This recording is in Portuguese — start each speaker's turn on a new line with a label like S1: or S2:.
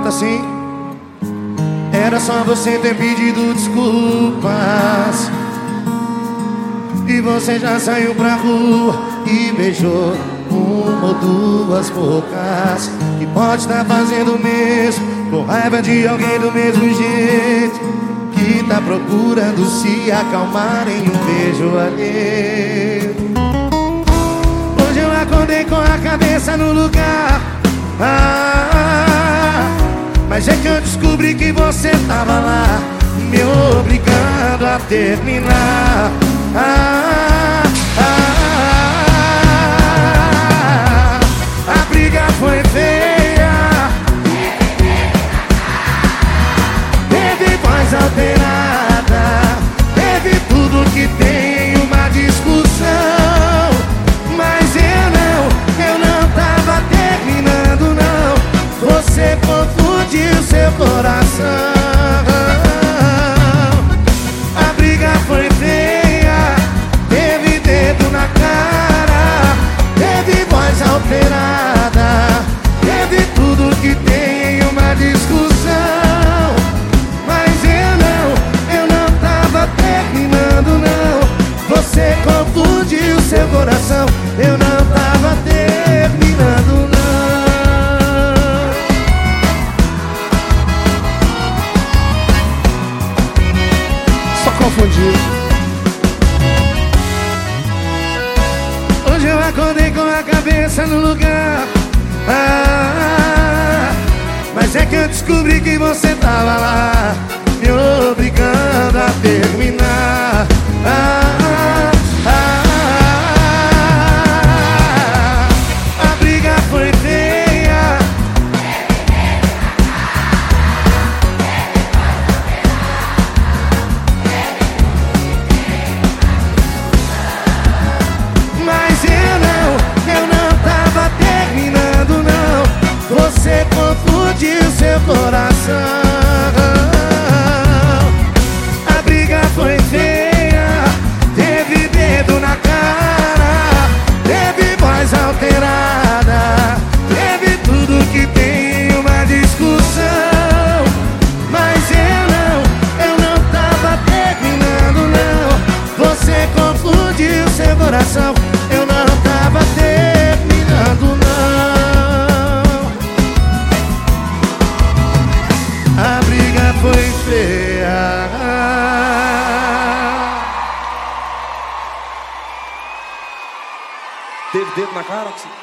S1: canta assim: era só você ter pedido desculpas e você já saiu pra rua e beijou uma ou duas bocas. Que pode estar fazendo o mesmo, com raiva de alguém do mesmo jeito, que tá procurando se acalmar em um beijo alheio. Hoje eu acordei com a cabeça no lugar, mas é que eu descobri que você tava lá, me obrigando a terminar. A briga foi feia, teve voz alterada, teve tudo que tem uma discussão. Mas eu não tava terminando não, você confundiu seu coração. A briga foi feia, teve dedo na cara, teve voz alterada, teve tudo que tem em uma discussão. Mas eu não tava terminando não, você confundiu seu coração. Eu não tava terminando não. Só confundiu. Hoje eu acordei com a cabeça no lugar, mas é que eu descobri que você tava lá, me obrigando a terminar. A briga foi feia, mas eu não tava terminando não, você confundiu seu coração. A briga foi feia, teve dedo na cara, teve voz alterada, teve tudo que tem uma discussão. Mas eu não tava terminando não, você confundiu seu coração. Eu não tava terminando não, a briga foi feia.
S2: Teve dedo na cara?